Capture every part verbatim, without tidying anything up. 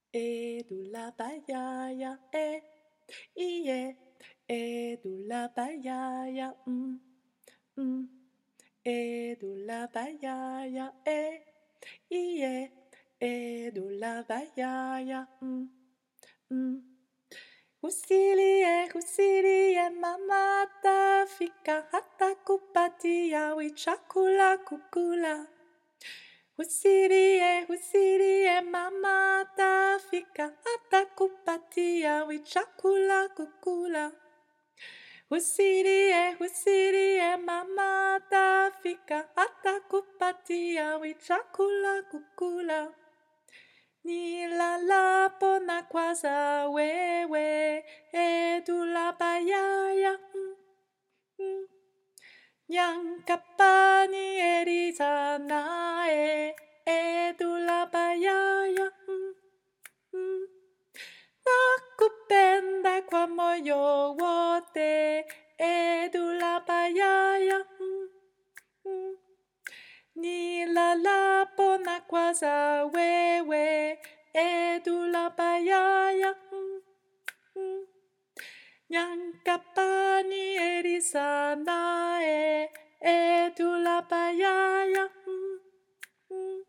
Edulabayaya, eh, iye, edulabayaya, mm, mm, edulabayaya, eh, iye, edulabayaya, mm, mm. Husilie, husilie, mamata, fika, hata kupatia, wichakula, kukula. Husilie, husilie, mamata, fika, hata kupatia, wichakula, kukula. Husilie, husilie, mamata, fika, hata kupatia, wichakula, kukula. Nilalapo na kwaza wewe, edulabayaya, mm, mm. Nyankapani eriza nae, edulabayaya, mm, mm. Nakupenda kwa moyo wote, edulabayaya, mm, mm. Nilalapo na kwaza wewe, edulabayaya, mm, mm. Nyankapani eriza nae, edulabayaya, mm, mm.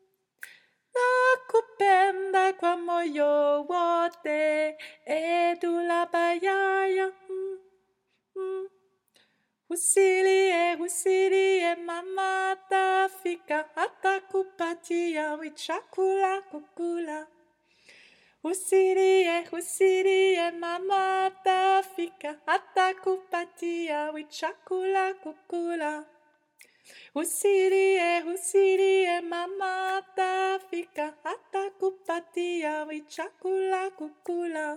Nakupenda kwa moyo wote, edulabayaya, mm, mm. Husilie, husilie, mamata, fika, hata kupatia, wichakula, kukula. Husilie, husilie, mamata, fika, hata kupatia, wichakula, kukula. Husilie, husilie, mamata, fika, hata kupatia, wichakula, kukula.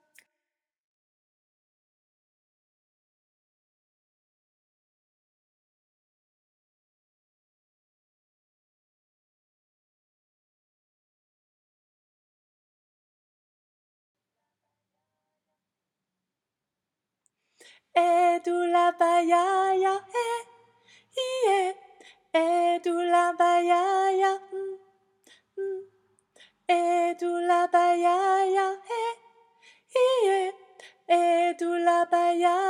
Edulabayaya, eh, iye, edulabayaya, mm, mm. Edulabayaya, eh, iye, edulabayaya.